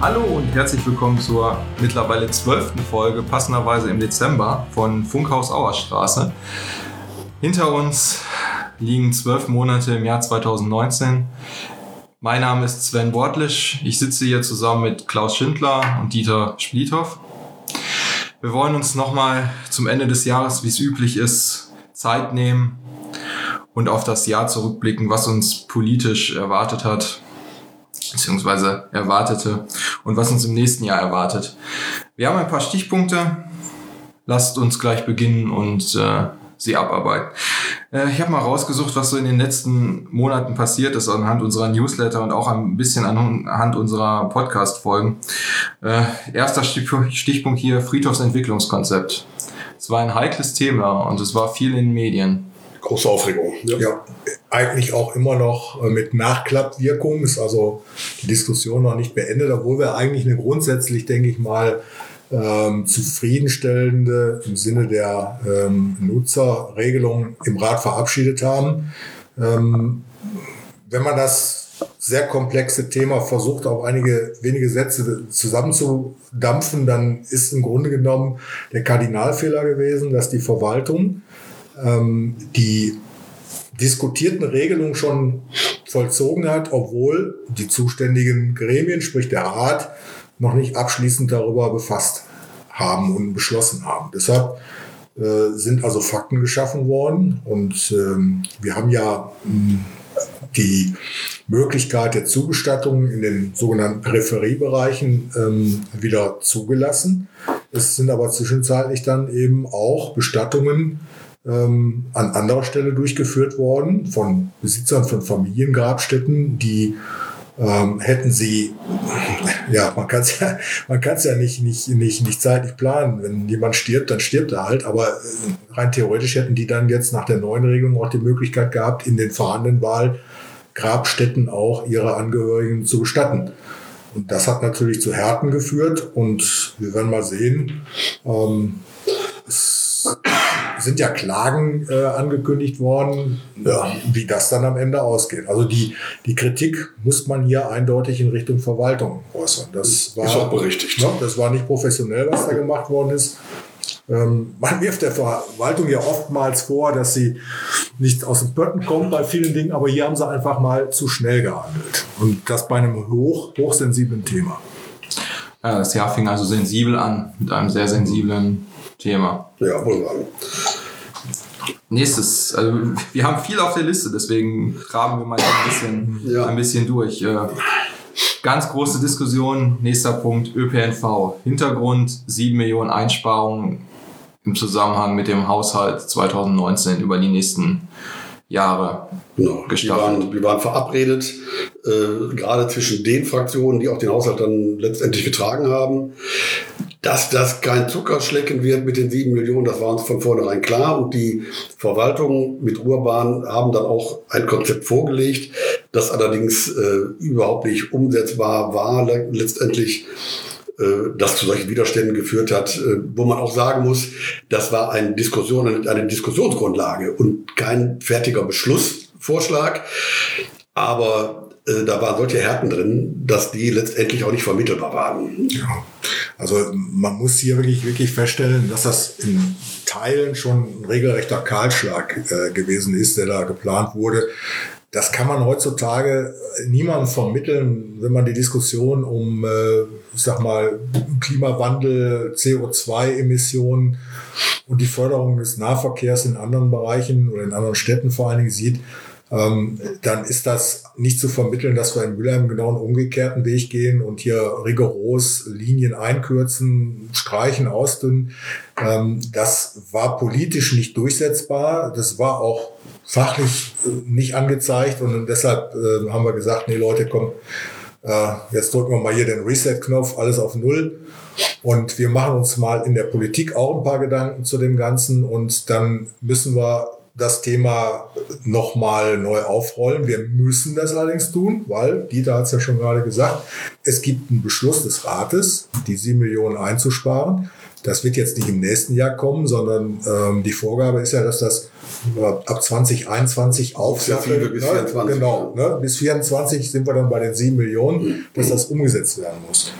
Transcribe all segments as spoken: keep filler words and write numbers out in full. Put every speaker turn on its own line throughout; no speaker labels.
Hallo und herzlich willkommen zur mittlerweile zwölften Folge, passenderweise im Dezember, von Funkhaus Auerstraße. Hinter uns liegen zwölf Monate im Jahr zweitausendneunzehn. Mein Name ist Sven Wortlisch. Ich sitze hier zusammen mit Klaus Schindler und Dieter Spliethoff. Wir wollen uns nochmal zum Ende des Jahres, wie es üblich ist, Zeit nehmen und auf das Jahr zurückblicken, was uns politisch erwartet hat, beziehungsweise erwartete und was uns im nächsten Jahr erwartet. Wir haben ein paar Stichpunkte. Lasst uns gleich beginnen und äh, sie abarbeiten. Äh, ich habe mal rausgesucht, was so in den letzten Monaten passiert ist anhand unserer Newsletter und auch ein bisschen anhand unserer Podcast-Folgen. Äh, erster Stichpunkt hier, Friedhofsentwicklungskonzept. Es war ein heikles Thema und es war viel in den Medien.
Große Aufregung.
Ja. ja, eigentlich auch immer noch mit Nachklappwirkung. Ist also die Diskussion noch nicht beendet, obwohl wir eigentlich eine grundsätzlich, denke ich mal, ähm, zufriedenstellende im Sinne der ähm, Nutzerregelung im Rat verabschiedet haben. Ähm, wenn man das sehr komplexe Thema versucht, auf einige wenige Sätze zusammenzudampfen, dann ist im Grunde genommen der Kardinalfehler gewesen, dass die Verwaltung ähm, die diskutierten Regelungen schon vollzogen hat, obwohl die zuständigen Gremien, sprich der Rat, noch nicht abschließend darüber befasst haben und beschlossen haben. Deshalb äh, sind also Fakten geschaffen worden und ähm, wir haben ja mh, die Möglichkeit der Zugestattung in den sogenannten Peripheriebereichen ähm, wieder zugelassen. Es sind aber zwischenzeitlich dann eben auch Bestattungen ähm, an anderer Stelle durchgeführt worden von Besitzern von Familiengrabstätten, die ähm, hätten sie, ja, man kann es ja, man kann es ja nicht, nicht, nicht, nicht zeitlich planen. Wenn jemand stirbt, dann stirbt er halt. Aber äh, rein theoretisch hätten die dann jetzt nach der neuen Regelung auch die Möglichkeit gehabt, in den vorhandenen Wahlgrabstätten auch ihre Angehörigen zu bestatten. Und das hat natürlich zu Härten geführt. Und wir werden mal sehen, ähm, es sind ja Klagen äh, angekündigt worden, ja, wie das dann am Ende ausgeht. Also die, die Kritik muss man hier eindeutig in Richtung Verwaltung äußern. Das war,
ist auch berechtigt.
Ne, das war nicht professionell, was da gemacht worden ist. Ähm, man wirft der Verwaltung ja oftmals vor, dass sie nicht aus dem Pötten kommt bei vielen Dingen, aber hier haben sie einfach mal zu schnell gehandelt. Und das bei einem hoch, hochsensiblen Thema.
Ja, das Jahr fing also sensibel an, mit einem sehr sensiblen Thema.
Ja, wohl sagen.
Nächstes, also wir haben viel auf der Liste, deswegen traben wir mal ein bisschen, ja. ein bisschen durch. Äh, ganz große Diskussion, nächster Punkt, Ö P N V. Hintergrund, sieben Millionen Einsparungen im Zusammenhang mit dem Haushalt zweitausendneunzehn über die nächsten Jahre
genau.
gestaffelt.
Wir waren, wir waren verabredet, äh, gerade zwischen den Fraktionen, die auch den Haushalt dann letztendlich getragen haben. Dass das kein Zuckerschlecken wird mit den sieben Millionen, das war uns von vornherein klar. Und die Verwaltung mit Ruhrbahn haben dann auch ein Konzept vorgelegt, das allerdings äh, überhaupt nicht umsetzbar war, letztendlich, äh, das zu solchen Widerständen geführt hat, äh, wo man auch sagen muss, das war eine Diskussion, eine Diskussionsgrundlage und kein fertiger Beschlussvorschlag. Aber da waren solche Härten drin, dass die letztendlich auch nicht vermittelbar waren.
Ja. Also man muss hier wirklich, wirklich feststellen, dass das in Teilen schon ein regelrechter Kahlschlag äh, gewesen ist, der da geplant wurde. Das kann man heutzutage niemandem vermitteln, wenn man die Diskussion um, äh, ich sag mal, Klimawandel, C O zwei Emissionen und die Förderung des Nahverkehrs in anderen Bereichen oder in anderen Städten vor allen Dingen sieht. Ähm, dann ist das nicht zu vermitteln, dass wir in Mülheim genau einen umgekehrten Weg gehen und hier rigoros Linien einkürzen, streichen, ausdünnen. Ähm, das war politisch nicht durchsetzbar. Das war auch fachlich äh, nicht angezeigt und deshalb äh, haben wir gesagt, nee Leute, komm, äh, jetzt drücken wir mal hier den Reset-Knopf, alles auf Null. Und wir machen uns mal in der Politik auch ein paar Gedanken zu dem Ganzen und dann müssen wir das Thema nochmal neu aufrollen. Wir müssen das allerdings tun, weil, Dieter hat es ja schon gerade gesagt, es gibt einen Beschluss des Rates, die sieben Millionen einzusparen. Das wird jetzt nicht im nächsten Jahr kommen, sondern ähm, die Vorgabe ist ja, dass das ab zwanzig einundzwanzig aufsattelt.
Bis vierundzwanzig.
Genau, ne? Bis vierundzwanzig sind wir dann bei den sieben Millionen, dass das umgesetzt werden muss.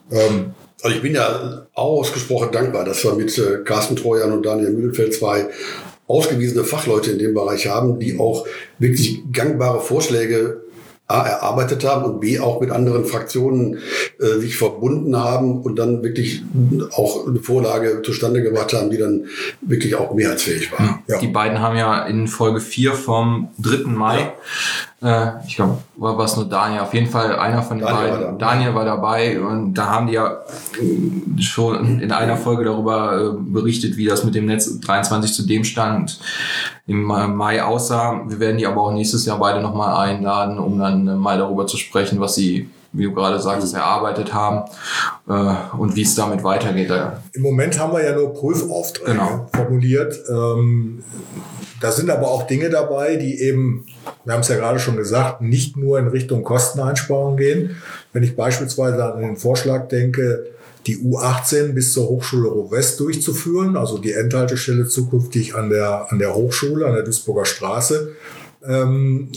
Ähm,
Also ich bin ja ausgesprochen dankbar, dass wir mit äh, Carsten Trojan und Daniel Mühlenfeld zwei ausgewiesene Fachleute in dem Bereich haben, die auch wirklich gangbare Vorschläge A, erarbeitet haben und B, auch mit anderen Fraktionen äh, sich verbunden haben und dann wirklich auch eine Vorlage zustande gebracht haben, die dann wirklich auch mehrheitsfähig war.
Ja. Die beiden haben ja in Folge vier vom dritten Mai, ja. äh, ich glaube, war es nur Daniel, auf jeden Fall einer von den
Daniel
beiden,
war da.
Daniel war dabei und da haben die ja schon in einer Folge darüber äh, berichtet, wie das mit dem Netz dreiundzwanzig zu dem Stand im Mai aussah. Wir werden die aber auch nächstes Jahr beide nochmal einladen, um dann mal darüber zu sprechen, was sie, wie du gerade sagst, erarbeitet haben äh, und wie es damit weitergeht.
Im Moment haben wir ja nur Prüfaufträge
genau.
formuliert. Ähm, da sind aber auch Dinge dabei, die eben, wir haben es ja gerade schon gesagt, nicht nur in Richtung Kosteneinsparung gehen. Wenn ich beispielsweise an den Vorschlag denke, die U achtzehn bis zur Hochschule Ruhr-West durchzuführen, also die Endhaltestelle zukünftig an der, an der Hochschule, an der Duisburger Straße ähm,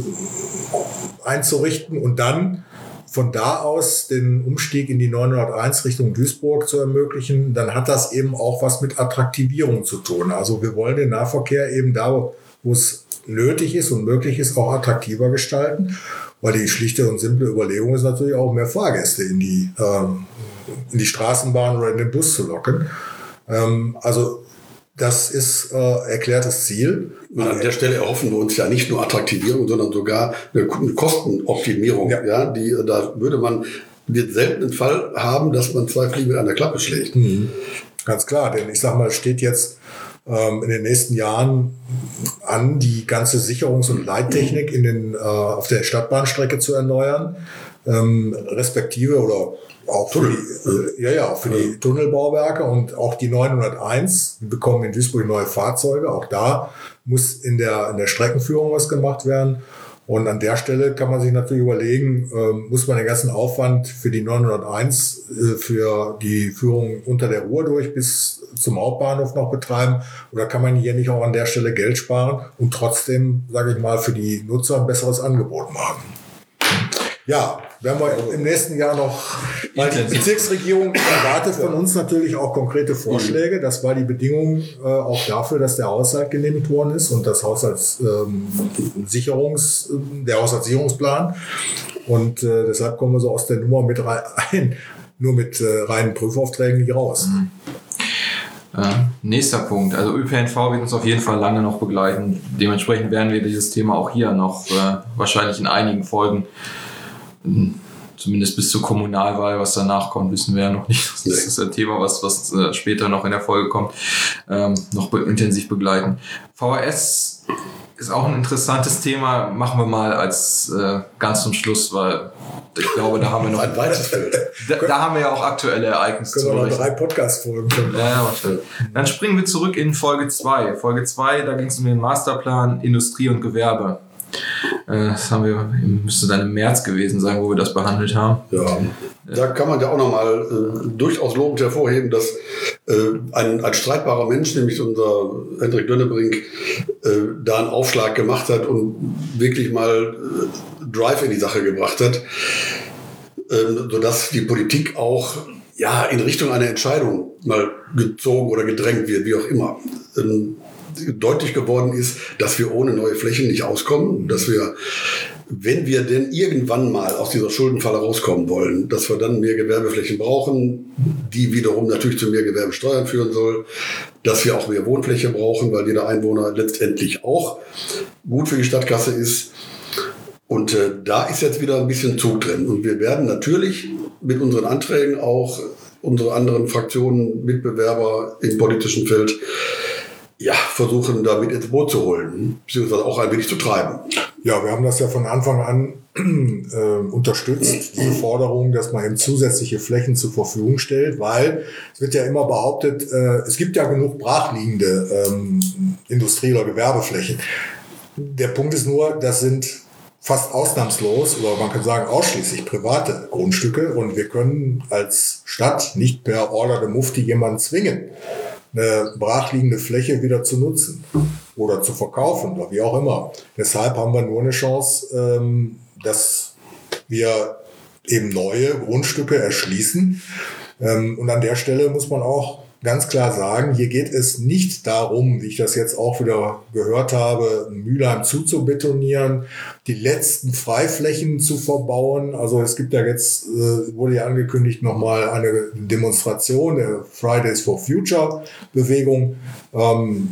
äh, einzurichten und dann von da aus den Umstieg in die neunhunderteins Richtung Duisburg zu ermöglichen, dann hat das eben auch was mit Attraktivierung zu tun. Also wir wollen den Nahverkehr eben da, wo es nötig ist und möglich ist, auch attraktiver gestalten, weil die schlichte und simple Überlegung ist natürlich auch, mehr Fahrgäste in die, ähm, in die Straßenbahn oder in den Bus zu locken. Ähm, also das ist äh, erklärtes Ziel.
Und an der Stelle erhoffen wir uns ja nicht nur Attraktivierung, sondern sogar eine Kostenoptimierung. Ja. Ja, die, da würde man den seltenen Fall haben, dass man zwei Fliegen mit einer Klappe schlägt.
Mhm. Ganz klar, denn ich sag mal, es steht jetzt ähm, in den nächsten Jahren an, die ganze Sicherungs- und Leittechnik in den, äh, auf der Stadtbahnstrecke zu erneuern, ähm, respektive oder auch für die, äh, ja, ja, für die Tunnelbauwerke und auch die neunhunderteins. Wir bekommen in Duisburg neue Fahrzeuge. Auch da muss in der, in der Streckenführung was gemacht werden. Und an der Stelle kann man sich natürlich überlegen, äh, muss man den ganzen Aufwand für die neunhunderteins, äh, für die Führung unter der Ruhr durch bis zum Hauptbahnhof noch betreiben? Oder kann man hier nicht auch an der Stelle Geld sparen und trotzdem, sage ich mal, für die Nutzer ein besseres Angebot machen? Ja, werden wir im nächsten Jahr noch, weil die Bezirksregierung erwartet von uns natürlich auch konkrete Vorschläge. Das war die Bedingung äh, auch dafür, dass der Haushalt genehmigt worden ist und das Haushaltssicherungs, ähm, der Haushaltssicherungsplan. Und äh, deshalb kommen wir so aus der Nummer mit rein, nur mit äh, reinen Prüfaufträgen nicht raus.
Mhm. Äh, nächster Punkt. Also Ö P N V wird uns auf jeden Fall lange noch begleiten. Dementsprechend werden wir dieses Thema auch hier noch äh, wahrscheinlich in einigen Folgen, zumindest bis zur Kommunalwahl, was danach kommt, wissen wir ja noch nicht. Das ist ein Thema, was, was äh, später noch in der Folge kommt, ähm, noch be- intensiv begleiten. V H S ist auch ein interessantes Thema. Machen wir mal als äh, ganz zum Schluss, weil ich glaube, da haben wir noch
ein weites Feld.
Da, da haben wir ja auch aktuelle Ereignisse
zu berichten. Können wir noch drei Podcast-Folgen machen.
Ja, ja, dann springen wir zurück in Folge zwei. Folge zwei, da ging es um den Masterplan Industrie und Gewerbe. Das haben wir, müsste dann im März gewesen sein, wo wir das behandelt haben.
Ja, da kann man ja auch nochmal äh, durchaus lobend hervorheben, dass äh, ein, ein streitbarer Mensch, nämlich unser Hendrik Dönnebrink, äh, da einen Aufschlag gemacht hat und wirklich mal äh, Drive in die Sache gebracht hat, äh, sodass die Politik auch ja, in Richtung einer Entscheidung mal gezogen oder gedrängt wird, wie auch immer. Ähm, deutlich geworden ist, dass wir ohne neue Flächen nicht auskommen, dass wir, wenn wir denn irgendwann mal aus dieser Schuldenfalle rauskommen wollen, dass wir dann mehr Gewerbeflächen brauchen, die wiederum natürlich zu mehr Gewerbesteuern führen soll, dass wir auch mehr Wohnfläche brauchen, weil jeder Einwohner letztendlich auch gut für die Stadtkasse ist. Und äh, da ist jetzt wieder ein bisschen Zug drin. Und wir werden natürlich mit unseren Anträgen auch unsere anderen Fraktionen, Mitbewerber im politischen Feld ja, versuchen, damit ins Boot zu holen, beziehungsweise auch ein wenig zu treiben.
Ja, wir haben das ja von Anfang an äh, unterstützt, diese Forderung, dass man eben zusätzliche Flächen zur Verfügung stellt, weil es wird ja immer behauptet, äh, es gibt ja genug brachliegende ähm, Industrie- oder Gewerbeflächen. Der Punkt ist nur, das sind fast ausnahmslos oder man kann sagen ausschließlich private Grundstücke und wir können als Stadt nicht per Order de Mufti jemanden zwingen, eine brachliegende Fläche wieder zu nutzen oder zu verkaufen oder wie auch immer. Deshalb haben wir nur eine Chance, dass wir eben neue Grundstücke erschließen. Ähm, und an der Stelle muss man auch ganz klar sagen, hier geht es nicht darum, wie ich das jetzt auch wieder gehört habe, Mülheim zuzubetonieren, die letzten Freiflächen zu verbauen. Also es gibt ja jetzt, äh, wurde ja angekündigt, nochmal eine Demonstration der Fridays for Future Bewegung, ähm,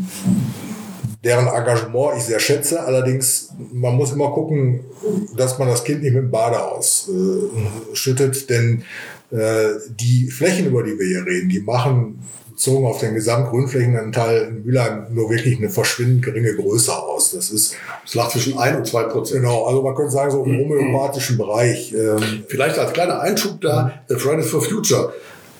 deren Engagement ich sehr schätze. Allerdings, man muss immer gucken, dass man das Kind nicht mit dem Bade ausschüttet, denn äh, die Flächen, über die wir hier reden, die machen bezogen auf den Gesamtgrünflächenanteil in Mülheim nur wirklich eine verschwindend geringe Größe aus. Das ist,
es lag zwischen ein und zwei Prozent.
Genau, also man könnte sagen, so im homöopathischen Bereich. Ähm,
Vielleicht als kleiner Einschub da, mhm. Fridays for Future.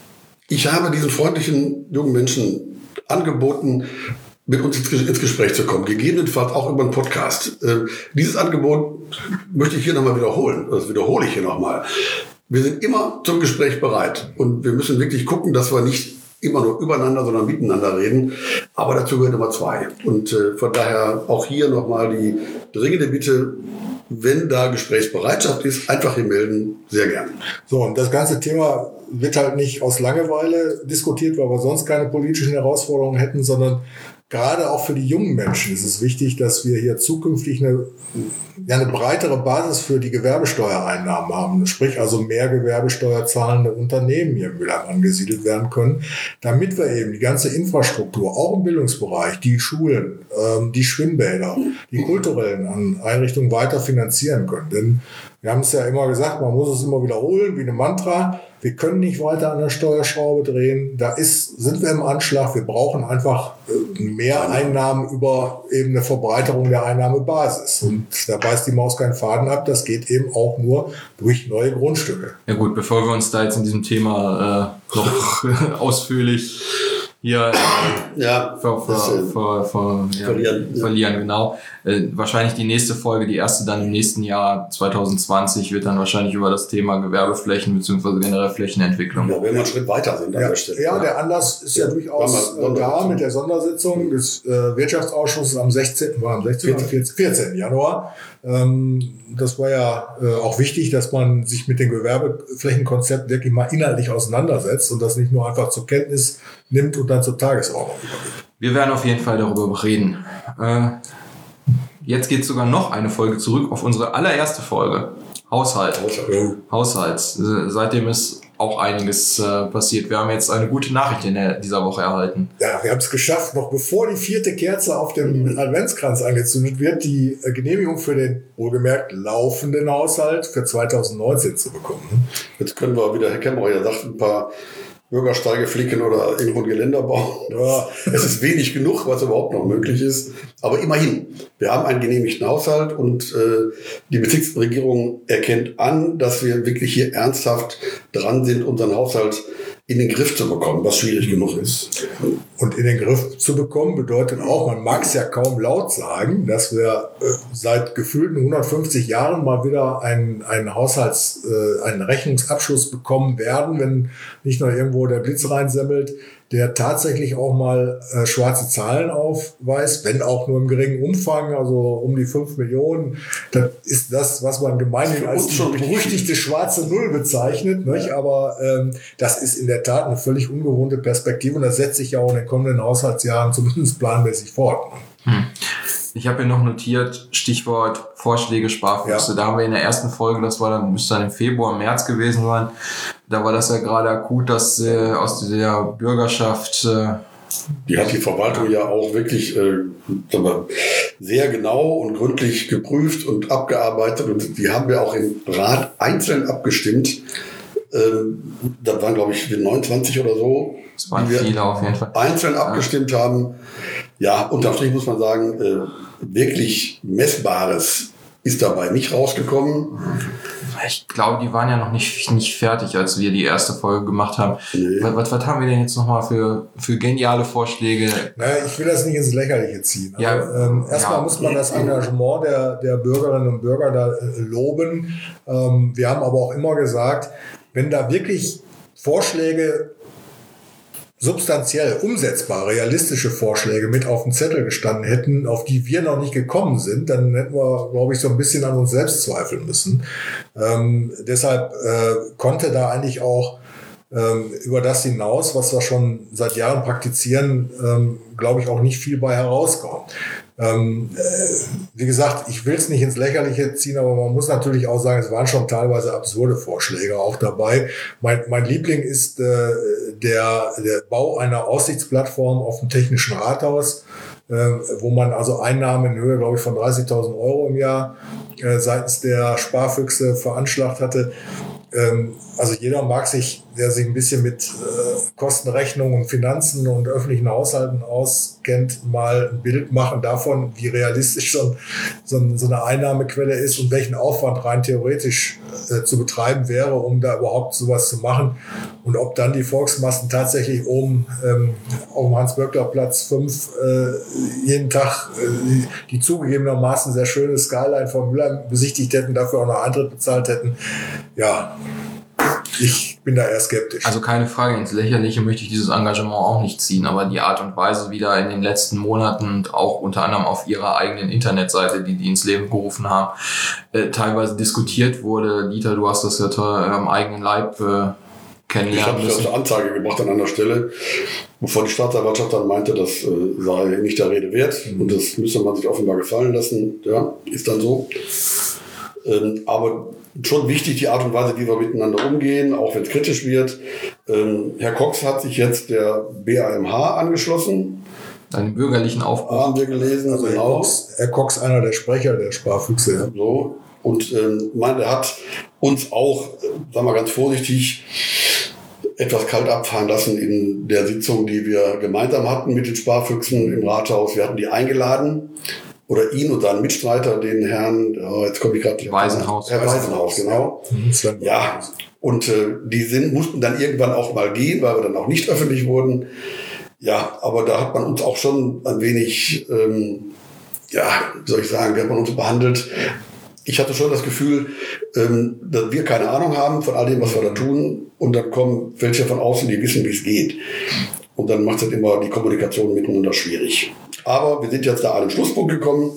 Ich habe diesen freundlichen jungen Menschen angeboten, mit uns ins Gespräch zu kommen, gegebenenfalls auch über einen Podcast. Äh, dieses Angebot möchte ich hier nochmal wiederholen, das wiederhole ich hier nochmal. Wir sind immer zum Gespräch bereit und wir müssen wirklich gucken, dass wir nicht immer nur übereinander, sondern miteinander reden. Aber dazu gehört Nummer zwei. Und äh, von daher auch hier nochmal die dringende Bitte, wenn da Gesprächsbereitschaft ist, einfach hier melden, sehr gern.
So, und das ganze Thema wird halt nicht aus Langeweile diskutiert, weil wir sonst keine politischen Herausforderungen hätten, sondern gerade auch für die jungen Menschen ist es wichtig, dass wir hier zukünftig eine, ja, eine breitere Basis für die Gewerbesteuereinnahmen haben. Sprich also mehr Gewerbesteuer zahlende Unternehmen hier in Mülheim angesiedelt werden können, damit wir eben die ganze Infrastruktur, auch im Bildungsbereich, die Schulen, ähm, die Schwimmbäder, die kulturellen Einrichtungen weiter finanzieren können. Denn wir haben es ja immer gesagt, man muss es immer wiederholen, wie eine Mantra. Wir können nicht weiter an der Steuerschraube drehen. Da ist, sind wir im Anschlag. Wir brauchen einfach mehr Einnahmen über eben eine Verbreiterung der Einnahmebasis. Und da beißt die Maus keinen Faden ab. Das geht eben auch nur durch neue Grundstücke.
Ja gut, bevor wir uns da jetzt in diesem Thema äh, noch ausführlich hier äh,
ja,
ver, ver, ver, ver, ja, verlieren, verlieren ja. Genau. Äh, wahrscheinlich die nächste Folge, die erste dann im nächsten Jahr zwanzig zwanzig, wird dann wahrscheinlich über das Thema Gewerbeflächen bzw. generell Flächenentwicklung.
Ja, wenn wir einen Schritt weiter sind an
ja,
der Stelle.
Ja, der Anlass ist ja, ja durchaus äh, da mit der Sondersitzung des äh, Wirtschaftsausschusses am sechzehnten war am sechzehnten vierzehnten Januar. Ähm, das war ja äh, auch wichtig, dass man sich mit dem Gewerbeflächenkonzept wirklich mal inhaltlich auseinandersetzt und das nicht nur einfach zur Kenntnis nimmt und dann zur Tagesordnung übergibt.
Wir werden auf jeden Fall darüber reden. Äh, jetzt geht sogar noch eine Folge zurück auf unsere allererste Folge. Haushalt. Haushalt. Haushalts. Seitdem ist auch einiges äh, passiert. Wir haben jetzt eine gute Nachricht in der, dieser Woche erhalten.
Ja, wir haben es geschafft, noch bevor die vierte Kerze auf dem Adventskranz angezündet wird, die äh, Genehmigung für den wohlgemerkt laufenden Haushalt für zwanzig neunzehn zu bekommen.
Jetzt können wir wieder, Herr Kemmerer, ja sagt, ein paar Bürgersteige flicken oder irgendwo ein Geländer bauen. Ja, es ist wenig genug, was überhaupt noch möglich ist. Aber immerhin, wir haben einen genehmigten Haushalt und äh, die Bezirksregierung erkennt an, dass wir wirklich hier ernsthaft dran sind, unseren Haushalt in den Griff zu bekommen, was schwierig genug ist.
Und in den Griff zu bekommen bedeutet auch, man mag es ja kaum laut sagen, dass wir äh, seit gefühlten hundertfünfzig Jahren mal wieder einen, einen Haushalts-, äh, einen Rechnungsabschluss bekommen werden, wenn nicht nur irgendwo der Blitz reinsemmelt, der tatsächlich auch mal äh, schwarze Zahlen aufweist, wenn auch nur im geringen Umfang, also um die fünf Millionen. Das ist das, was man gemeinhin als die berüchtigte schwarze Null bezeichnet. Ja. Nicht? Aber ähm, das ist in der Tat eine völlig ungewohnte Perspektive und das setzt sich ja auch in den kommenden Haushaltsjahren zumindest planmäßig fort.
Hm. Ich habe hier noch notiert, Stichwort Vorschläge, Sparfüchse. Ja. Da haben wir in der ersten Folge, das war dann, müsste dann im Februar, März gewesen sein, da war das ja gerade akut, dass äh, aus der Bürgerschaft... Äh,
die hat die Verwaltung ja auch wirklich äh, sehr genau und gründlich geprüft und abgearbeitet und die haben wir auch im Rat einzeln abgestimmt. Ähm, das waren, glaube ich, neunundzwanzig oder so.
Das waren viele auf jeden Fall.
Einzeln ja. abgestimmt haben. Ja, unterm Strich muss man sagen, äh, wirklich Messbares ist dabei nicht rausgekommen.
Ich glaube, die waren ja noch nicht, nicht fertig, als wir die erste Folge gemacht haben. Nee. Was, was haben wir denn jetzt nochmal für, für geniale Vorschläge?
Naja, ich will das nicht ins Lächerliche ziehen.
Ja,
also, ähm, erstmal ja. muss man das Engagement der, der Bürgerinnen und Bürger da äh, loben. Ähm, wir haben aber auch immer gesagt, wenn da wirklich Vorschläge substanziell umsetzbare, realistische Vorschläge mit auf dem Zettel gestanden hätten, auf die wir noch nicht gekommen sind, dann hätten wir, glaube ich, so ein bisschen an uns selbst zweifeln müssen. Ähm, deshalb äh, konnte da eigentlich auch ähm, über das hinaus, was wir schon seit Jahren praktizieren, ähm, glaube ich, auch nicht viel bei herauskommen. Ähm, äh, wie gesagt, ich will es nicht ins Lächerliche ziehen, aber man muss natürlich auch sagen, es waren schon teilweise absurde Vorschläge auch dabei. Mein, mein Liebling ist äh, der, der Bau einer Aussichtsplattform auf dem Technischen Rathaus, äh, wo man also Einnahmen in Höhe, glaube ich, von dreißigtausend Euro im Jahr äh, seitens der Sparfüchse veranschlagt hatte. Ähm, also jeder mag sich, der sich ein bisschen mit äh, Kostenrechnung und Finanzen und öffentlichen Haushalten auskennt, mal ein Bild machen davon, wie realistisch so, ein, so, ein, so eine Einnahmequelle ist und welchen Aufwand rein theoretisch äh, zu betreiben wäre, um da überhaupt sowas zu machen. Und ob dann die Volksmassen tatsächlich oben ähm, auf dem Hans-Böckler-Platz fünf äh, jeden Tag äh, die, die zugegebenermaßen sehr schöne Skyline von Mülheim besichtigt hätten, dafür auch noch Eintritt bezahlt hätten. Ja, ich bin da eher skeptisch.
Also keine Frage, ins Lächerliche möchte ich dieses Engagement auch nicht ziehen, aber die Art und Weise, wie da in den letzten Monaten und auch unter anderem auf ihrer eigenen Internetseite, die die ins Leben gerufen haben, äh, teilweise diskutiert wurde. Dieter, du hast das ja toll am eigenen Leib äh, kennenlernen
müssen. Ich habe das zur Anzeige gebracht an einer Stelle, bevor die Staatsanwaltschaft dann meinte, das äh, sei nicht der Rede wert mhm. und das müsste man sich offenbar gefallen lassen. Ja, ist dann so. Ähm, aber schon wichtig die Art und Weise, wie wir miteinander umgehen, auch wenn es kritisch wird. Ähm, Herr Cox hat sich jetzt der B A M H angeschlossen.
Einen bürgerlichen Aufbau.
Haben wir gelesen.
Also
genau.
Herr Cox, Herr Cox, einer der Sprecher der Sparfüchse. Ja.
So. Und ähm, meine, er hat uns auch, sagen wir ganz vorsichtig, etwas kalt abfahren lassen in der Sitzung, die wir gemeinsam hatten mit den Sparfüchsen im Rathaus. Wir hatten die eingeladen. Oder ihn und seinen Mitstreiter, den Herrn, oh, jetzt komme ich gerade...
Weisenhaus.
Herr Weisenhaus, genau.
Mhm,
ja, und äh, die sind, mussten dann irgendwann auch mal gehen, weil wir dann auch nicht öffentlich wurden. Ja, aber da hat man uns auch schon ein wenig, ähm, ja, wie soll ich sagen, wie hat man uns behandelt? Ich hatte schon das Gefühl, ähm, dass wir keine Ahnung haben von all dem, was wir da tun. Und dann kommen welche von außen, die wissen, wie es geht. Und dann macht es halt immer die Kommunikation miteinander schwierig. Aber wir sind jetzt da an den Schlusspunkt gekommen.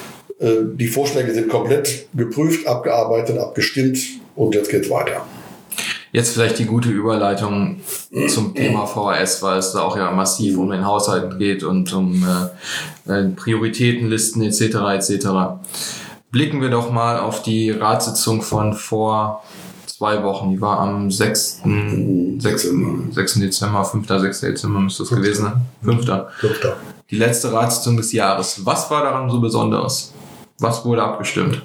Die Vorschläge sind komplett geprüft, abgearbeitet, abgestimmt und jetzt geht's weiter.
Jetzt vielleicht die gute Überleitung zum Thema V H S, weil es da auch ja massiv um den Haushalt geht und um äh, Prioritätenlisten et cetera et cetera. Blicken wir doch mal auf die Ratssitzung von vor zwei Wochen. Die war am sechsten Dezember, fünften sechsten Dezember müsste es gewesen sein. fünften
fünften
Die letzte Ratssitzung des Jahres. Was war daran so besonders? Was wurde abgestimmt?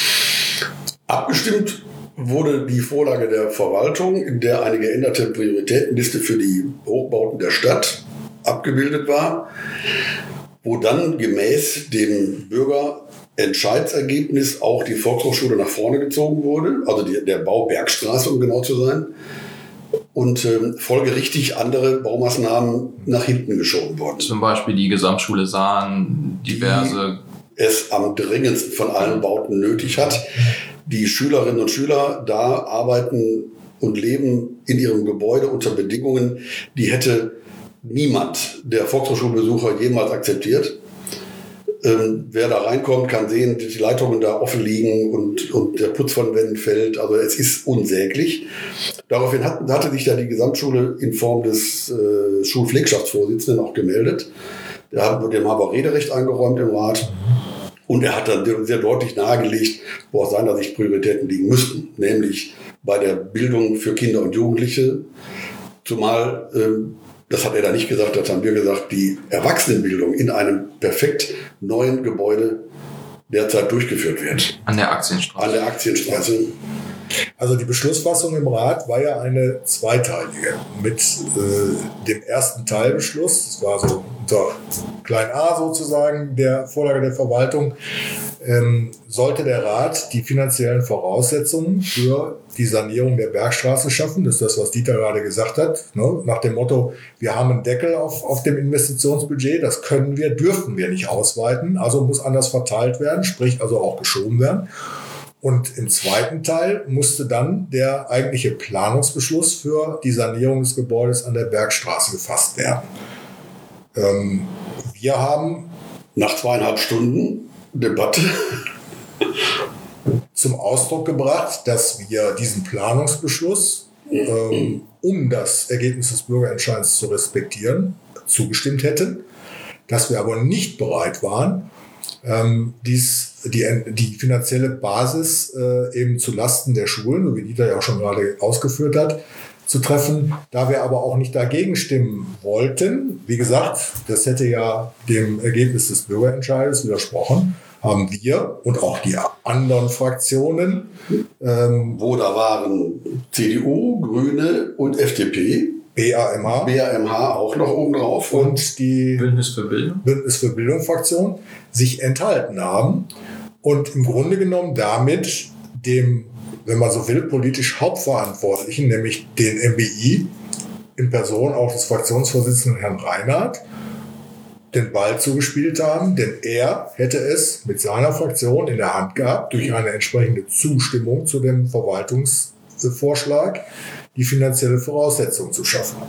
Abgestimmt wurde die Vorlage der Verwaltung, in der eine geänderte Prioritätenliste für die Hochbauten der Stadt abgebildet war, wo dann gemäß dem Bürgerentscheidsergebnis auch die Volkshochschule nach vorne gezogen wurde, also die, der Bau Bergstraße, um genau zu sein. Und äh, folgerichtig andere Baumaßnahmen nach hinten geschoben worden.
Zum Beispiel die Gesamtschule Sahn, diverse...
Die es am dringendsten von allen Bauten nötig hat. Die Schülerinnen und Schüler da arbeiten und leben in ihrem Gebäude unter Bedingungen, die hätte niemand der Volkshochschulbesucher jemals akzeptiert. Ähm, wer da reinkommt, kann sehen, dass die Leitungen da offen liegen und, und der Putz von Wänden fällt. Also es ist unsäglich. Daraufhin hat, hatte sich da die Gesamtschule in Form des äh, Schulpflegschaftsvorsitzenden auch gemeldet. Der hat dem haben wir Rederecht eingeräumt im Rat. Und er hat dann sehr deutlich nahegelegt, wo aus seiner Sicht Prioritäten liegen müssten. Nämlich bei der Bildung für Kinder und Jugendliche. Zumal, ähm, das hat er da nicht gesagt, das haben wir gesagt, die Erwachsenenbildung in einem perfekt neuen Gebäude derzeit durchgeführt wird.
An der Aktienstraße.
An der Aktienstraße.
Also die Beschlussfassung im Rat war ja eine zweiteilige. Mit äh, dem ersten Teilbeschluss, das war so unter klein a sozusagen der Vorlage der Verwaltung, ähm, sollte der Rat die finanziellen Voraussetzungen für die Sanierung der Bergstraße schaffen. Das ist das, was Dieter gerade gesagt hat. Ne? Nach dem Motto, wir haben einen Deckel auf, auf dem Investitionsbudget, das können wir, dürfen wir nicht ausweiten, also muss anders verteilt werden, sprich also auch geschoben werden. Und im zweiten Teil musste dann der eigentliche Planungsbeschluss für die Sanierung des Gebäudes an der Bergstraße gefasst werden. Ähm, wir haben
nach zweieinhalb Stunden Debatte
zum Ausdruck gebracht, dass wir diesen Planungsbeschluss, ähm, um das Ergebnis des Bürgerentscheids zu respektieren, zugestimmt hätten, dass wir aber nicht bereit waren, ähm, dies, die, die finanzielle Basis äh, eben zu Lasten der Schulen, so wie Dieter ja auch schon gerade ausgeführt hat, zu treffen, da wir aber auch nicht dagegen stimmen wollten. Wie gesagt, das hätte ja dem Ergebnis des Bürgerentscheides widersprochen, haben wir und auch die anderen Fraktionen, ähm,
wo da waren C D U, Grüne und F D P,
B A M H,
B A M H auch noch oben drauf
und die
Bündnis für Bildung,
Bündnis für Bildung Fraktion sich enthalten haben und im Grunde genommen damit dem, wenn man so will, politisch Hauptverantwortlichen, nämlich den M B I in Person auch des Fraktionsvorsitzenden Herrn Reinhardt, den Ball zugespielt haben, denn er hätte es mit seiner Fraktion in der Hand gehabt, durch eine entsprechende Zustimmung zu dem Verwaltungsvorschlag die finanzielle Voraussetzung zu schaffen.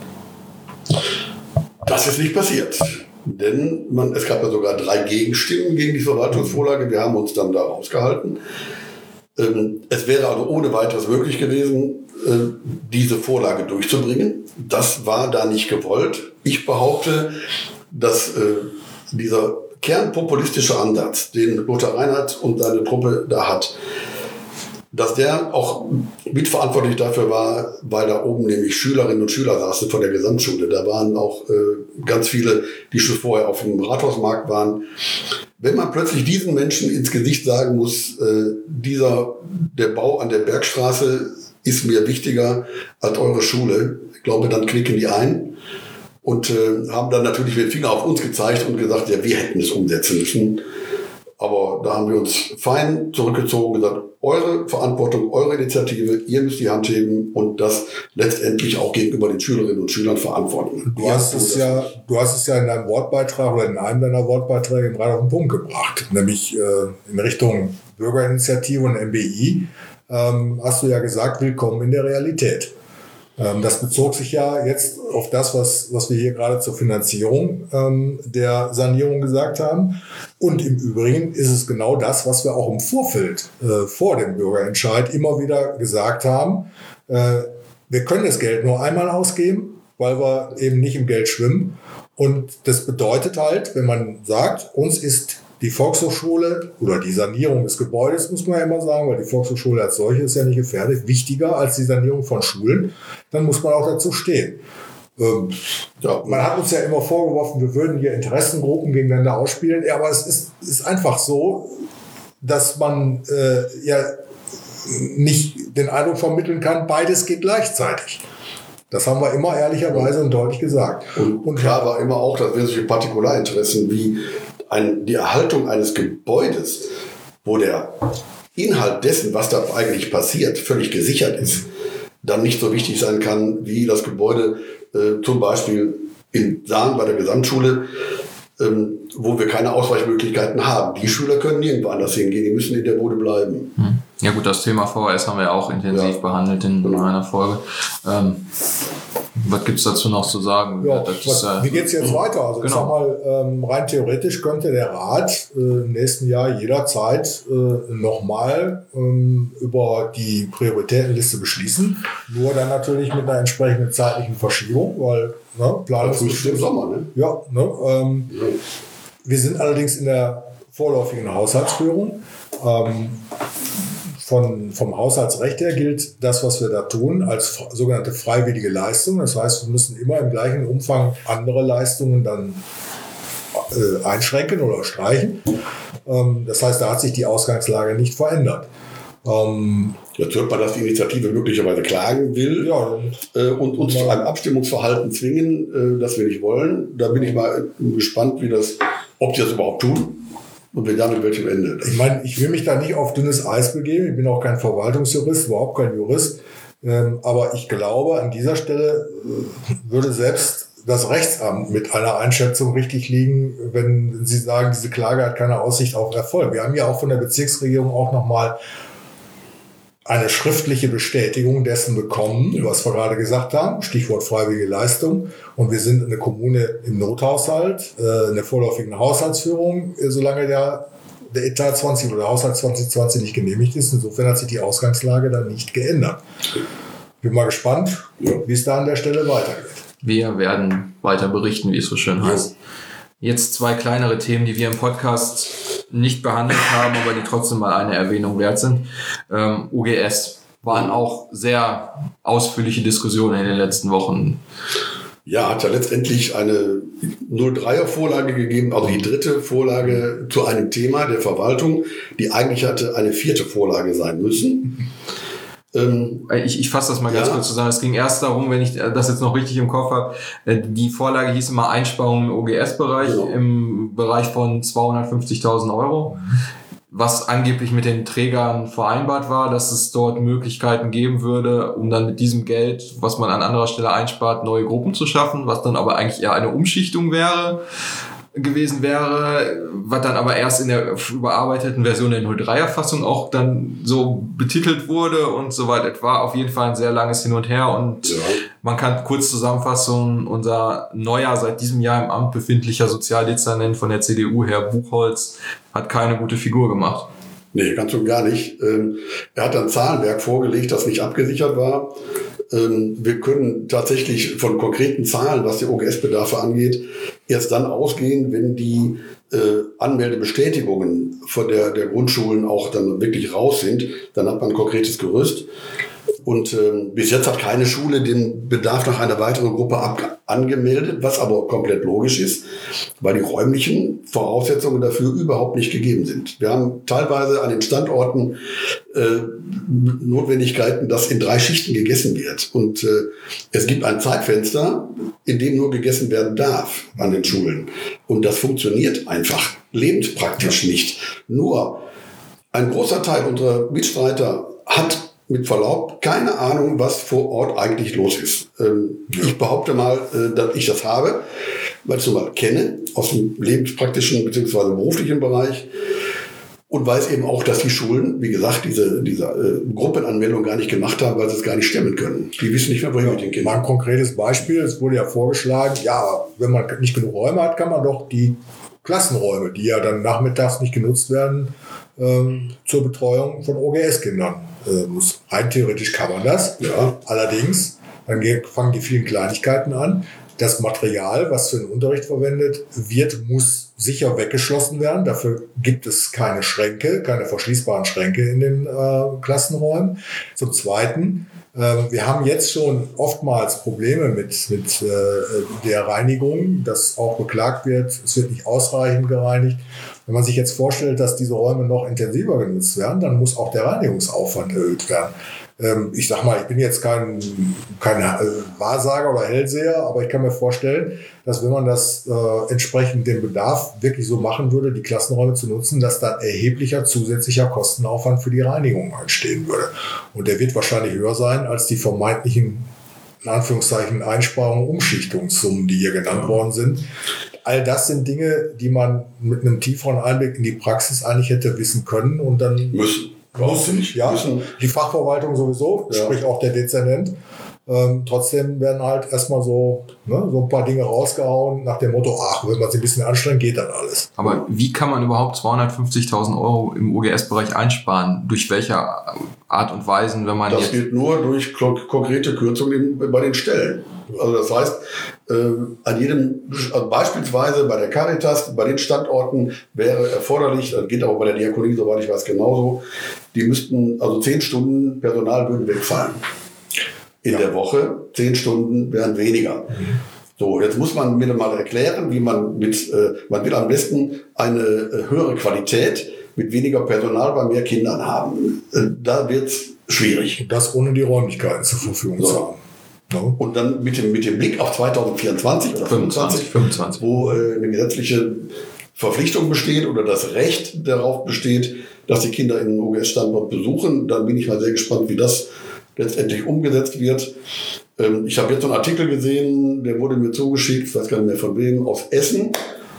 Das ist nicht passiert, denn man, es gab ja sogar drei Gegenstimmen gegen die Verwaltungsvorlage. Wir haben uns dann da rausgehalten. Ähm, es wäre also ohne weiteres möglich gewesen, äh, diese Vorlage durchzubringen. Das war da nicht gewollt. Ich behaupte, dass äh, dieser kernpopulistische Ansatz, den Lothar Reinhardt und seine Truppe da hat, dass der auch mitverantwortlich dafür war, weil da oben nämlich Schülerinnen und Schüler saßen von der Gesamtschule. Da waren auch äh, ganz viele, die schon vorher auf dem Rathausmarkt waren. Wenn man plötzlich diesen Menschen ins Gesicht sagen muss, äh, dieser, der Bau an der Bergstraße ist mir wichtiger als eure Schule, ich glaube, dann knicken die ein. Und äh, haben dann natürlich mit dem Finger auf uns gezeigt und gesagt, ja, wir hätten es umsetzen müssen. Aber da haben wir uns fein zurückgezogen und gesagt, eure Verantwortung, eure Initiative, ihr müsst die Hand heben und das letztendlich auch gegenüber den Schülerinnen und Schülern verantworten.
Du hast es ja, du hast es ja in deinem Wortbeitrag oder in einem deiner Wortbeiträge gerade auf den Punkt gebracht, nämlich äh, in Richtung Bürgerinitiative und M B I ähm, hast du ja gesagt, willkommen in der Realität. Das bezog sich ja jetzt auf das, was, was wir hier gerade zur Finanzierung ähm, der Sanierung gesagt haben. Und im Übrigen ist es genau das, was wir auch im Vorfeld, äh, vor dem Bürgerentscheid, immer wieder gesagt haben. Äh, wir können das Geld nur einmal ausgeben, weil wir eben nicht im Geld schwimmen. Und das bedeutet halt, wenn man sagt, uns ist die Volkshochschule oder die Sanierung des Gebäudes, muss man ja immer sagen, weil die Volkshochschule als solche ist ja nicht gefährdet, wichtiger als die Sanierung von Schulen, dann muss man auch dazu stehen. Ähm, ja, man hat uns ja immer vorgeworfen, wir würden hier Interessengruppen gegeneinander ausspielen, ja, aber es ist, ist einfach so, dass man äh, ja nicht den Eindruck vermitteln kann, beides geht gleichzeitig. Das haben wir immer ehrlicherweise und deutlich gesagt.
Und, und klar war immer auch, dass wir solche Partikularinteressen wie ein, die Erhaltung eines Gebäudes, wo der Inhalt dessen, was da eigentlich passiert, völlig gesichert ist, dann nicht so wichtig sein kann, wie das Gebäude äh, zum Beispiel in Sahn bei der Gesamtschule, ähm, wo wir keine Ausweichmöglichkeiten haben. Die Schüler können nirgendwo anders hingehen, die müssen in der Bude bleiben.
Ja gut, das Thema V H S haben wir ja auch intensiv ja. behandelt in genau. einer Folge. Ähm, was gibt es dazu noch zu sagen?
Ja, das was, ist, äh, wie geht es jetzt weiter? Also genau. ich sag mal, ähm, rein theoretisch könnte der Rat äh, im nächsten Jahr jederzeit äh, nochmal ähm, über die Prioritätenliste beschließen. Nur dann natürlich mit einer entsprechenden zeitlichen Verschiebung, weil ne,
Planungsbeschluss im Sommer, ne?
Ja, ne, ähm, ja. Wir sind allerdings in der vorläufigen Haushaltsführung. Ähm, Von, vom Haushaltsrecht her gilt das, was wir da tun, als sogenannte freiwillige Leistung. Das heißt, wir müssen immer im gleichen Umfang andere Leistungen dann äh, einschränken oder streichen. Ähm, das heißt, da hat sich die Ausgangslage nicht verändert. Ähm,
Jetzt hört man, dass die Initiative möglicherweise klagen will
ja,
äh, und uns zu einem Abstimmungsverhalten zwingen, äh, das wir nicht wollen. Da bin ich mal gespannt, wie das, ob die das überhaupt tun. Und wir dann mit welchem Ende?
Ich meine, ich will mich da nicht auf dünnes Eis begeben. Ich bin auch kein Verwaltungsjurist, überhaupt kein Jurist. Ähm, aber ich glaube, an dieser Stelle äh, würde selbst das Rechtsamt mit einer Einschätzung richtig liegen, wenn Sie sagen, diese Klage hat keine Aussicht auf Erfolg. Wir haben ja auch von der Bezirksregierung auch nochmal eine schriftliche Bestätigung dessen bekommen, was wir gerade gesagt haben, Stichwort freiwillige Leistung. Und wir sind eine Kommune im Nothaushalt, äh, in der vorläufigen Haushaltsführung, äh, solange der, der Etat zwanzig oder der Haushalt zwanzig zwanzig nicht genehmigt ist. Insofern hat sich die Ausgangslage dann nicht geändert. Bin mal gespannt, wie es da an der Stelle weitergeht.
Wir werden weiter berichten, wie es so schön heißt. Jetzt zwei kleinere Themen, die wir im Podcast nicht behandelt haben, aber die trotzdem mal eine Erwähnung wert sind. Ähm, U G S waren auch sehr ausführliche Diskussionen in den letzten Wochen.
Ja, hat ja letztendlich eine null dreier Vorlage gegeben, also die dritte Vorlage zu einem Thema der Verwaltung, die eigentlich hatte eine vierte Vorlage sein müssen.
Ich, ich fasse das mal ganz ja. kurz zusammen. Es ging erst darum, wenn ich das jetzt noch richtig im Kopf habe, die Vorlage hieß immer Einsparungen im O G S-Bereich, genau. im Bereich von zweihundertfünfzigtausend Euro, was angeblich mit den Trägern vereinbart war, dass es dort Möglichkeiten geben würde, um dann mit diesem Geld, was man an anderer Stelle einspart, neue Gruppen zu schaffen, was dann aber eigentlich eher eine Umschichtung wäre. gewesen wäre, was dann aber erst in der überarbeiteten Version der null dreier Fassung auch dann so betitelt wurde und so weiter. Es war auf jeden Fall ein sehr langes Hin und Her und ja. man kann kurz Zusammenfassen, unser neuer, seit diesem Jahr im Amt befindlicher Sozialdezernent von der C D U, Herr Buchholz, hat keine gute Figur gemacht.
Nee, ganz und gar nicht. Er hat ein Zahlenwerk vorgelegt, das nicht abgesichert war. Wir können tatsächlich von konkreten Zahlen, was die O G S-Bedarfe angeht, erst dann ausgehen, wenn die äh, Anmeldebestätigungen von der, der Grundschulen auch dann wirklich raus sind. Dann hat man ein konkretes Gerüst. Und ähm, bis jetzt hat keine Schule den Bedarf nach einer weiteren Gruppe ab- angemeldet, was aber komplett logisch ist, weil die räumlichen Voraussetzungen dafür überhaupt nicht gegeben sind. Wir haben teilweise an den Standorten äh, Notwendigkeiten, dass in drei Schichten gegessen wird. Und äh, es gibt ein Zeitfenster, in dem nur gegessen werden darf an den Schulen. Und das funktioniert einfach lebenspraktisch nicht. Nur ein großer Teil unserer Mitstreiter hat mit Verlaub keine Ahnung, was vor Ort eigentlich los ist. Ähm, ja. Ich behaupte mal, äh, dass ich das habe, weil ich es mal kenne aus dem lebenspraktischen bzw. beruflichen Bereich und weiß eben auch, dass die Schulen, wie gesagt, diese, diese äh, Gruppenanmeldung gar nicht gemacht haben, weil sie es gar nicht stemmen können. Die wissen nicht mehr, wohin mit den Kindern.
Mal ein konkretes Beispiel, es wurde ja vorgeschlagen, ja, wenn man nicht genug Räume hat, kann man doch die Klassenräume, die ja dann nachmittags nicht genutzt werden, ähm, zur Betreuung von O G S-Kindern. Äh, muss. Rein theoretisch kann man das.
Ja.
Allerdings, dann fangen die vielen Kleinigkeiten an. Das Material, was für den Unterricht verwendet wird, muss sicher weggeschlossen werden. Dafür gibt es keine Schränke, keine verschließbaren Schränke in den äh, Klassenräumen. Zum Zweiten, äh, wir haben jetzt schon oftmals Probleme mit, mit äh, der Reinigung, dass auch beklagt wird, es wird nicht ausreichend gereinigt. Wenn man sich jetzt vorstellt, dass diese Räume noch intensiver genutzt werden, dann muss auch der Reinigungsaufwand erhöht werden. Ähm, ich sag mal, ich bin jetzt kein, kein äh, Wahrsager oder Hellseher, aber ich kann mir vorstellen, dass wenn man das äh, entsprechend den Bedarf wirklich so machen würde, die Klassenräume zu nutzen, dass dann erheblicher zusätzlicher Kostenaufwand für die Reinigung entstehen würde. Und der wird wahrscheinlich höher sein als die vermeintlichen, in Anführungszeichen, Einsparungen, Umschichtungssummen, die hier genannt worden sind. All das sind Dinge, die man mit einem tieferen Einblick in die Praxis eigentlich hätte wissen können und dann
müssen.
Muss nicht, ja.
Müssen.
Die Fachverwaltung sowieso, ja. Sprich auch der Dezernent. Ähm, trotzdem werden halt erstmal so, ne, so ein paar Dinge rausgehauen nach dem Motto, ach, wenn man sich ein bisschen anstrengt, geht dann alles.
Aber wie kann man überhaupt zweihundertfünfzigtausend Euro im O G S-Bereich einsparen? Durch welche Art und Weise, wenn man
das
jetzt...
Das geht nur durch konkrete Kürzungen bei den Stellen. Also das heißt, äh, an jedem, also beispielsweise bei der Caritas, bei den Standorten wäre erforderlich, das geht aber bei der Diakonie, soweit ich weiß, genauso, die müssten, also zehn Stunden Personal würden wegfallen. In ja. der Woche, zehn Stunden wären weniger. Mhm. So, jetzt muss man mir mal erklären, wie man mit, äh, man will am besten eine äh, höhere Qualität mit weniger Personal bei mehr Kindern haben. Äh, da wird's schwierig.
Und das ohne die Räumlichkeiten zur Verfügung zu haben.
No. Und dann mit dem, mit dem Blick auf zweitausendvierundzwanzig oder fünfundzwanzig,
fünfundzwanzig,
wo äh, eine gesetzliche Verpflichtung besteht oder das Recht darauf besteht, dass die Kinder einen O G S-Standort besuchen, dann bin ich mal sehr gespannt, wie das letztendlich umgesetzt wird. Ähm, ich habe jetzt so einen Artikel gesehen, der wurde mir zugeschickt, ich weiß gar nicht mehr von wem, aus Essen,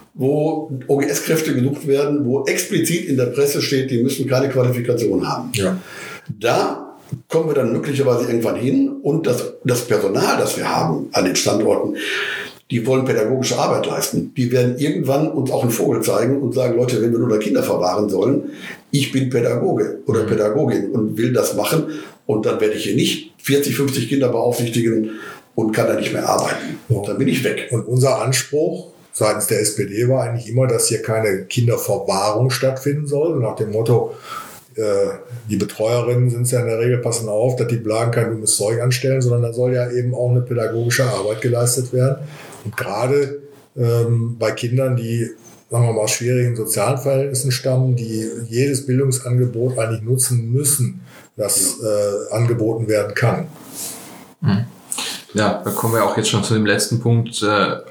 wo O G S-Kräfte gesucht werden, wo explizit in der Presse steht, die müssen keine Qualifikation haben.
Ja.
Da kommen wir dann möglicherweise irgendwann hin und das, das Personal, das wir haben an den Standorten, die wollen pädagogische Arbeit leisten. Die werden irgendwann uns auch einen Vogel zeigen und sagen, Leute, wenn wir nur Kinder verwahren sollen, ich bin Pädagoge oder Pädagogin und will das machen und dann werde ich hier nicht vierzig, fünfzig Kinder beaufsichtigen und kann da nicht mehr arbeiten. Und dann bin ich weg.
Und unser Anspruch seitens der S P D war eigentlich immer, dass hier keine Kinderverwahrung stattfinden soll. Nach dem Motto, äh, die Betreuerinnen sind es ja in der Regel, passen auf, dass die Blagen kein dummes Zeug anstellen, sondern da soll ja eben auch eine pädagogische Arbeit geleistet werden. Und gerade ähm, bei Kindern, die, sagen wir mal, aus schwierigen sozialen Verhältnissen stammen, die jedes Bildungsangebot eigentlich nutzen müssen, das äh, angeboten werden kann.
Ja, da kommen wir auch jetzt schon zu dem letzten Punkt.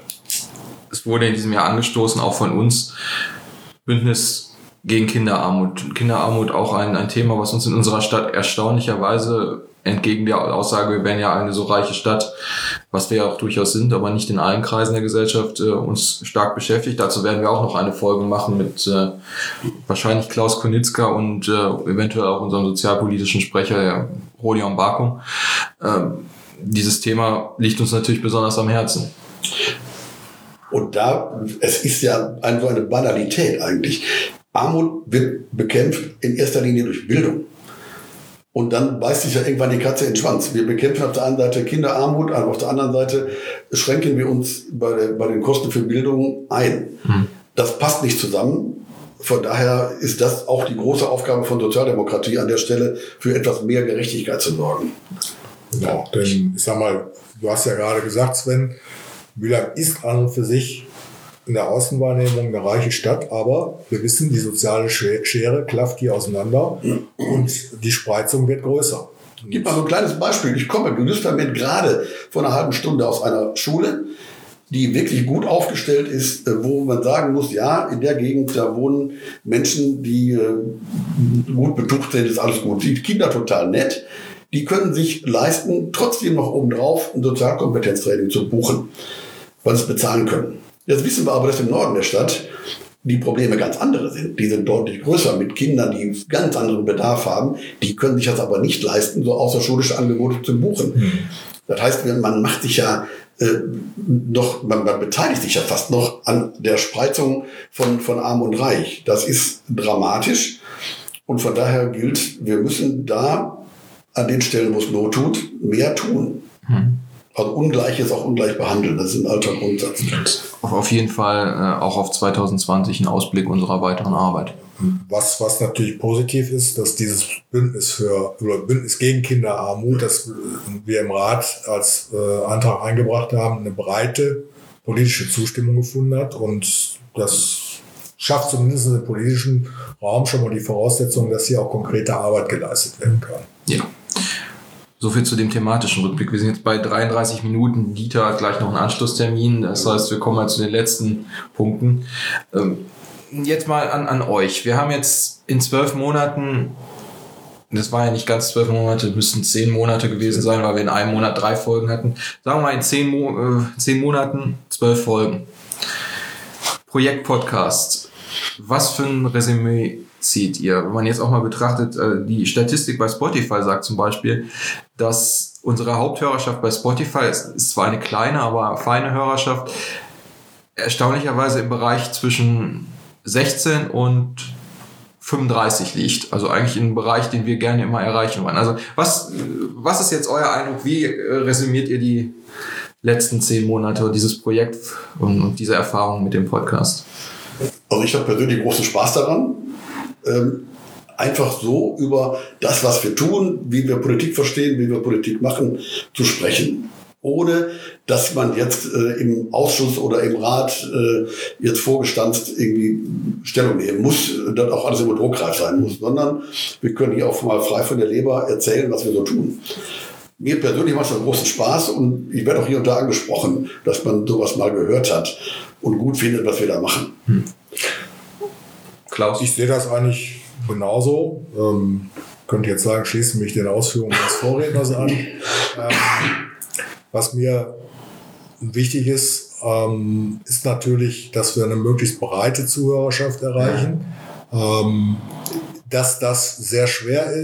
Es wurde in diesem Jahr angestoßen, auch von uns, Bündnis gegen Kinderarmut. Kinderarmut auch ein, ein Thema, was uns in unserer Stadt erstaunlicherweise entgegen der Aussage, wir wären ja eine so reiche Stadt, was wir ja auch durchaus sind, aber nicht in allen Kreisen der Gesellschaft, äh, uns stark beschäftigt. Dazu werden wir auch noch eine Folge machen mit äh, wahrscheinlich Klaus Konitzka und äh, eventuell auch unserem sozialpolitischen Sprecher, der Rodion Bakum. Ähm, dieses Thema liegt uns natürlich besonders am Herzen.
Und da, es ist ja ein, so eine Banalität eigentlich. Armut wird bekämpft in erster Linie durch Bildung. Und dann beißt sich ja irgendwann die Katze in den Schwanz. Wir bekämpfen auf der einen Seite Kinderarmut, aber auf der anderen Seite schränken wir uns bei, der, bei den Kosten für Bildung ein. Hm. Das passt nicht zusammen. Von daher ist das auch die große Aufgabe von Sozialdemokratie, an der Stelle für etwas mehr Gerechtigkeit zu sorgen.
Genau, denn ich sag mal, du hast ja gerade gesagt, Sven, Mülheim ist an und für sich in der Außenwahrnehmung eine reiche Stadt, aber wir wissen, die soziale Schere klafft hier auseinander und die Spreizung wird größer.
Gib mal so ein kleines Beispiel. Ich komme justament gerade vor einer halben Stunde aus einer Schule, die wirklich gut aufgestellt ist, wo man sagen muss, ja, in der Gegend, da wohnen Menschen, die gut betucht sind, ist alles gut. Die Kinder total nett. Die können sich leisten, trotzdem noch obendrauf ein Sozialkompetenztraining zu buchen, weil sie es bezahlen können. Jetzt wissen wir aber, dass im Norden der Stadt die Probleme ganz andere sind. Die sind deutlich größer mit Kindern, die ganz anderen Bedarf haben. Die können sich das aber nicht leisten, so außerschulische Angebote zu buchen. Mhm. Das heißt, man macht sich ja äh, noch, man, man beteiligt sich ja fast noch an der Spreizung von, von Arm und Reich. Das ist dramatisch. Und von daher gilt, wir müssen da an den Stellen, wo es Not tut, mehr tun. Mhm. Also Ungleiches auch ungleich behandeln, das ist ein alter Grundsatz.
Auf jeden Fall äh, auch auf zwanzig zwanzig ein Ausblick unserer weiteren Arbeit.
Was, was natürlich positiv ist, dass dieses Bündnis für oder Bündnis gegen Kinderarmut, das wir im Rat als äh, Antrag eingebracht haben, eine breite politische Zustimmung gefunden hat, und das schafft zumindest im politischen Raum schon mal die Voraussetzung, dass hier auch konkrete Arbeit geleistet werden kann.
Ja. So viel zu dem thematischen Rückblick. Wir sind jetzt bei dreiunddreißig Minuten. Dieter hat gleich noch einen Anschlusstermin. Das heißt, wir kommen mal zu den letzten Punkten. Ähm, jetzt mal an, an euch. Wir haben jetzt in zwölf Monaten, das war ja nicht ganz zwölf Monate, müssten zehn Monate gewesen sein, weil wir in einem Monat drei Folgen hatten. Sagen wir mal in zehn, Mo- äh, zehn Monaten zwölf Folgen. Projekt Podcast. Was für ein Resümee zieht ihr? Wenn man jetzt auch mal betrachtet, die Statistik bei Spotify sagt zum Beispiel, dass unsere Haupthörerschaft bei Spotify ist, ist zwar eine kleine, aber feine Hörerschaft, erstaunlicherweise im Bereich zwischen sechzehn und fünfunddreißig liegt. Also eigentlich in einem Bereich, den wir gerne immer erreichen wollen. Also was, was ist jetzt euer Eindruck? Wie resümiert ihr die letzten zehn Monate und dieses Projekt und, und diese Erfahrung mit dem Podcast?
Also ich habe persönlich großen Spaß daran, ähm, einfach so über das, was wir tun, wie wir Politik verstehen, wie wir Politik machen, zu sprechen. Ohne, dass man jetzt äh, im Ausschuss oder im Rat äh, jetzt vorgestanzt irgendwie Stellung nehmen muss, dass auch alles immer druckreif sein muss, sondern wir können hier auch mal frei von der Leber erzählen, was wir so tun. Mir persönlich macht es einen großen Spaß und ich werde auch hier und da angesprochen, dass man sowas mal gehört hat und gut findet, was wir da machen. Hm.
Klaus? Ich sehe das eigentlich genauso. Ähm, könnte jetzt sagen, schließe mich den Ausführungen des Vorredners an. Ähm, was mir wichtig ist, ähm, ist natürlich, dass wir eine möglichst breite Zuhörerschaft erreichen. Ähm, dass das sehr schwer ist,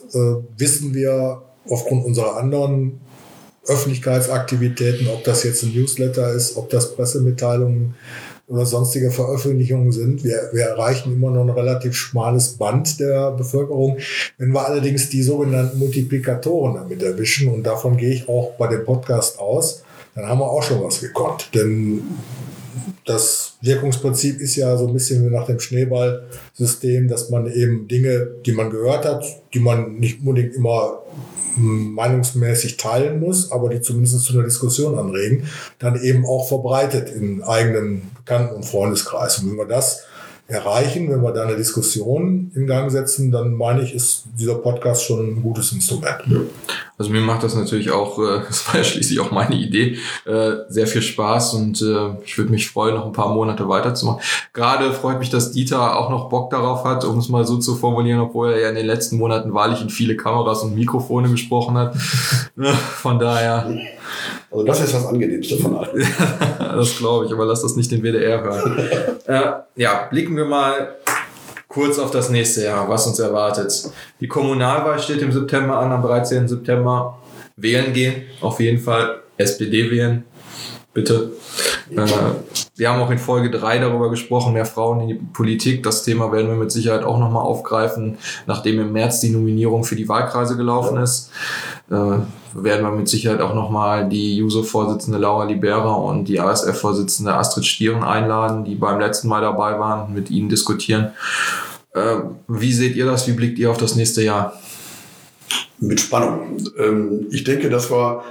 äh, wissen wir aufgrund unserer anderen Öffentlichkeitsaktivitäten, ob das jetzt ein Newsletter ist, ob das Pressemitteilungen oder sonstige Veröffentlichungen sind. Wir, wir erreichen immer noch ein relativ schmales Band der Bevölkerung. Wenn wir allerdings die sogenannten Multiplikatoren damit erwischen, und davon gehe ich auch bei dem Podcast aus, dann haben wir auch schon was gekonnt. Denn das Wirkungsprinzip ist ja so ein bisschen wie nach dem Schneeballsystem, dass man eben Dinge, die man gehört hat, die man nicht unbedingt immer meinungsmäßig teilen muss, aber die zumindest zu einer Diskussion anregen, dann eben auch verbreitet im eigenen Bekannten- und Freundeskreis. Und wenn wir das erreichen, wenn wir da eine Diskussion in Gang setzen, dann meine ich, ist dieser Podcast schon ein gutes Instrument.
Also mir macht das natürlich auch, das war ja schließlich auch meine Idee, sehr viel Spaß und ich würde mich freuen, noch ein paar Monate weiterzumachen. Gerade freut mich, dass Dieter auch noch Bock darauf hat, um es mal so zu formulieren, obwohl er ja in den letzten Monaten wahrlich in viele Kameras und Mikrofone gesprochen hat. Von daher...
Also das ist das Angenehmste von allen.
Das glaube ich, aber lass das nicht den W D R hören. äh, ja, blicken wir mal kurz auf das nächste Jahr, was uns erwartet. Die Kommunalwahl steht im September an, am dreizehnten September. Wählen gehen, auf jeden Fall. S P D wählen, bitte. Äh, wir haben auch in Folge drei darüber gesprochen, mehr Frauen in die Politik. Das Thema werden wir mit Sicherheit auch nochmal aufgreifen, nachdem im März die Nominierung für die Wahlkreise gelaufen ist. Äh, werden wir mit Sicherheit auch nochmal die Juso-Vorsitzende Laura Libera und die A S F-Vorsitzende Astrid Stieren einladen, die beim letzten Mal dabei waren, mit ihnen diskutieren. Äh, wie seht ihr das? Wie blickt ihr auf das nächste Jahr?
Mit Spannung. Ähm, ich denke, das war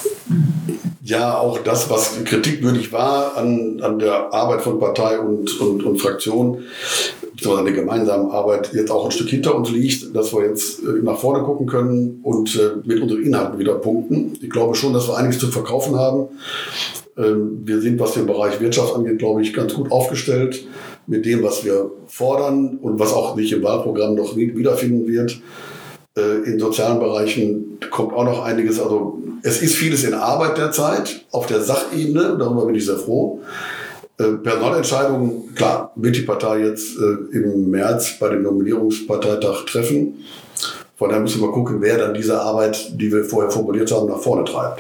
ja auch das, was kritikwürdig war an, an der Arbeit von Partei und, und, und Fraktion, beziehungsweise an der gemeinsamen Arbeit, jetzt auch ein Stück hinter uns liegt, dass wir jetzt äh, nach vorne gucken können und äh, mit unseren Inhalten wieder punkten. Ich glaube schon, dass wir einiges zu verkaufen haben. Ähm, wir sind, was den Bereich Wirtschaft angeht, glaube ich, ganz gut aufgestellt mit dem, was wir fordern und was auch nicht im Wahlprogramm noch wiederfinden wird. In sozialen Bereichen kommt auch noch einiges. Also es ist vieles in Arbeit derzeit, auf der Sachebene, darüber bin ich sehr froh. Personalentscheidungen, klar, wird die Partei jetzt im März bei dem Nominierungsparteitag treffen. Von daher müssen wir gucken, wer dann diese Arbeit, die wir vorher formuliert haben, nach vorne treibt.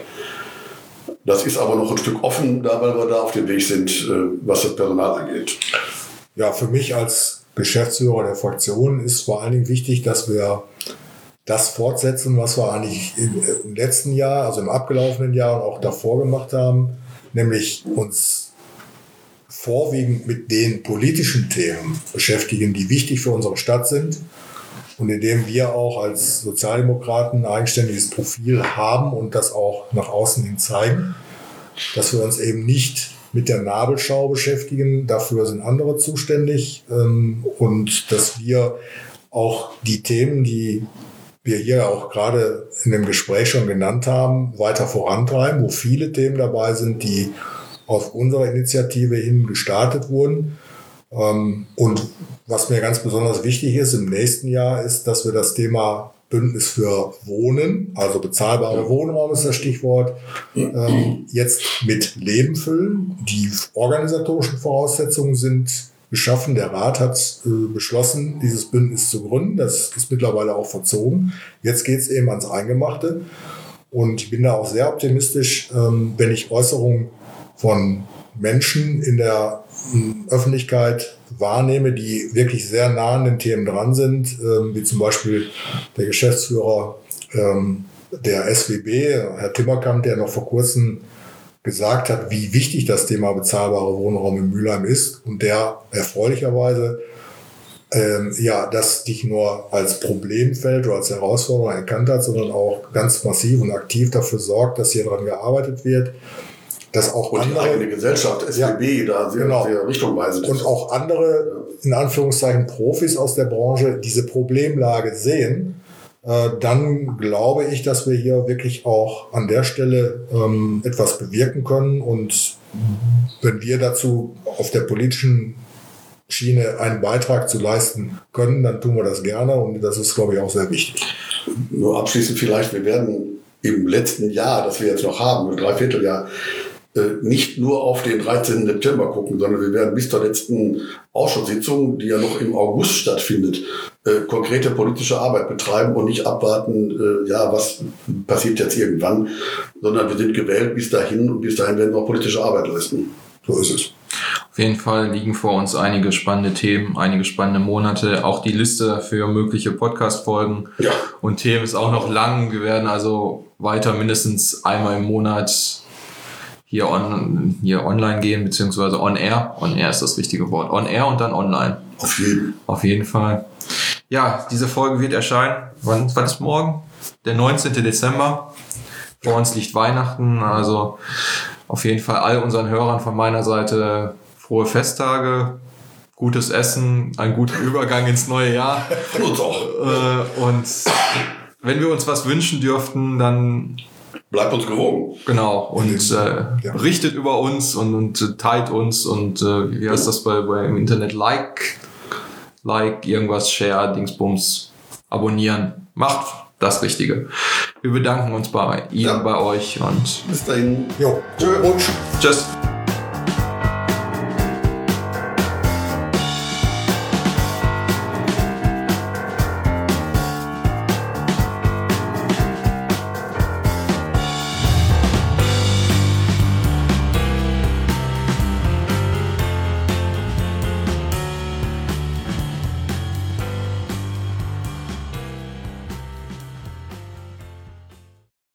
Das ist aber noch ein Stück offen, da weil wir da auf dem Weg sind, was das Personal angeht.
Ja, für mich als Geschäftsführer der Fraktion ist vor allen Dingen wichtig, dass wir das fortsetzen, was wir eigentlich im letzten Jahr, also im abgelaufenen Jahr und auch davor gemacht haben, nämlich uns vorwiegend mit den politischen Themen beschäftigen, die wichtig für unsere Stadt sind und indem wir auch als Sozialdemokraten ein eigenständiges Profil haben und das auch nach außen hin zeigen, dass wir uns eben nicht mit der Nabelschau beschäftigen, dafür sind andere zuständig und dass wir auch die Themen, die wir hier auch gerade in dem Gespräch schon genannt haben, weiter vorantreiben, wo viele Themen dabei sind, die auf unsere Initiative hin gestartet wurden. Und was mir ganz besonders wichtig ist im nächsten Jahr, ist, dass wir das Thema Bündnis für Wohnen, also bezahlbarer Wohnraum ist das Stichwort, jetzt mit Leben füllen. Die organisatorischen Voraussetzungen sind geschaffen. Der Rat hat äh, beschlossen, dieses Bündnis zu gründen. Das ist mittlerweile auch verzogen. Jetzt geht es eben ans Eingemachte. Und ich bin da auch sehr optimistisch, ähm, wenn ich Äußerungen von Menschen in der äh, Öffentlichkeit wahrnehme, die wirklich sehr nah an den Themen dran sind, äh, wie zum Beispiel der Geschäftsführer ähm, der S W B, Herr Timmerkamp, der noch vor kurzem gesagt hat, wie wichtig das Thema bezahlbarer Wohnraum in Mülheim ist und der erfreulicherweise ähm, ja, das nicht nur als Problemfeld oder als Herausforderung erkannt hat, sondern auch ganz massiv und aktiv dafür sorgt, dass hier daran gearbeitet wird, dass auch
und
andere...
die eigene Gesellschaft, S W B, ja, da sehr, genau. sehr richtungweisend ist.
Und auch andere, in Anführungszeichen, Profis aus der Branche diese Problemlage sehen, dann glaube ich, dass wir hier wirklich auch an der Stelle ähm, etwas bewirken können. Und wenn wir dazu auf der politischen Schiene einen Beitrag zu leisten können, dann tun wir das gerne. Und das ist, glaube ich, auch sehr wichtig.
Nur abschließend vielleicht, wir werden im letzten Jahr, das wir jetzt noch haben, ein Dreivierteljahr, nicht nur auf den dreizehnten September gucken, sondern wir werden bis zur letzten Ausschusssitzung, die ja noch im August stattfindet, äh, konkrete politische Arbeit betreiben und nicht abwarten, äh, ja, was passiert jetzt irgendwann, sondern wir sind gewählt bis dahin und bis dahin werden wir auch politische Arbeit leisten. So ist es.
Auf jeden Fall liegen vor uns einige spannende Themen, einige spannende Monate. Auch die Liste für mögliche Podcast-Folgen
ja.
und Themen ist auch noch lang. Wir werden also weiter mindestens einmal im Monat hier, on, hier online gehen, beziehungsweise on air. On air ist das richtige Wort. On air und dann online.
Auf jeden.
Auf jeden Fall. Ja, diese Folge wird erscheinen. Wann, wann ist morgen? Der neunzehnten Dezember. Vor uns liegt Weihnachten. Also auf jeden Fall all unseren Hörern von meiner Seite frohe Festtage, gutes Essen, einen guten Übergang ins neue Jahr.
Von uns auch.
Äh, und wenn wir uns was wünschen dürften, dann
bleibt uns gewogen.
Genau. Und äh,
ja.
berichtet über uns und, und teilt uns und äh, wie heißt das bei, bei im Internet? Like, like, irgendwas, share, Dingsbums, abonnieren. Macht das Richtige. Wir bedanken uns bei Ihnen, ja. bei euch und
bis dahin.
Jo. Tschö.
Tschüss.